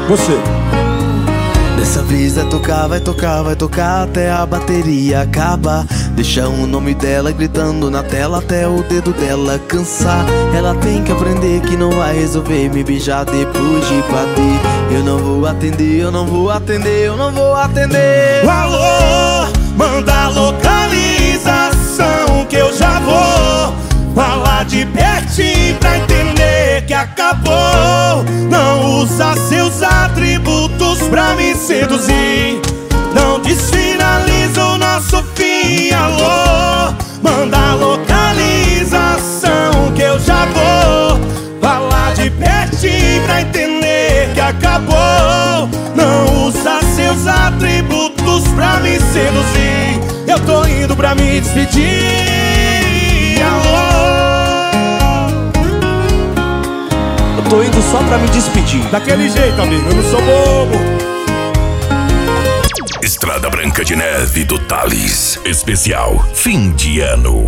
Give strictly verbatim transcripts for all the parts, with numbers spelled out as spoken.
Você. Dessa vez vai tocar, vai tocar, vai tocar até a bateria acabar. Deixa o nome dela gritando na tela até o dedo dela cansar. Ela tem que aprender que não vai resolver me beijar depois de bater. Eu não vou atender, eu não vou atender, eu não vou atender. Alô, manda localização que eu já vou falar de pertinho pra entender que acabou. Não usa seus atributos pra me seduzir. Não desfinaliza o nosso fim. Alô, manda localização que eu já vou falar de pertinho pra entender que acabou. Não usa seus atributos pra me seduzir. Eu tô indo pra me despedir. Alô, tô indo só pra me despedir. daquele jeito, amigo, eu não sou bobo. Estrada Branca de Neve do Thalles. Especial fim de ano.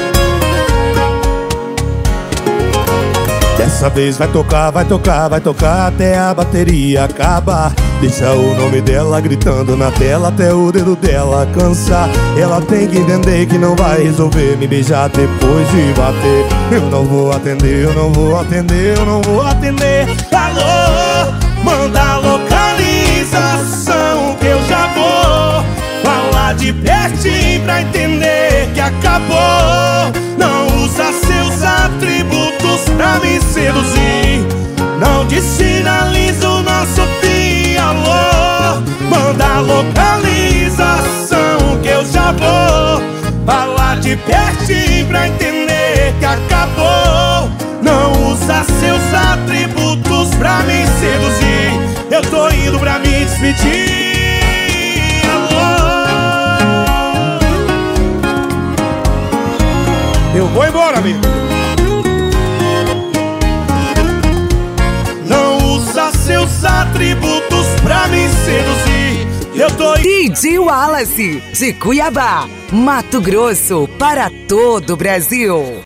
Dessa vez vai tocar, vai tocar, vai tocar até a bateria acabar. Deixa o nome dela gritando na tela até o dedo dela cansar. Ela tem que entender que não vai resolver me beijar depois de bater. Eu não vou atender, eu não vou atender, eu não vou atender. Alô, manda localização que eu já vou falar de pertinho pra entender que acabou. Não usa seus atributos pra me seduzir. Não desfinaliza o nosso fim. Alô, manda localização que eu já vou falar de pertinho pra entender que acabou. Não usa seus atributos pra me seduzir. Eu tô indo pra me despedir. Alô, eu vou embora, amigo. Não usa seus atributos pra me seduzir. Eu tô D J Wallace, de Cuiabá, Mato Grosso, para todo o Brasil.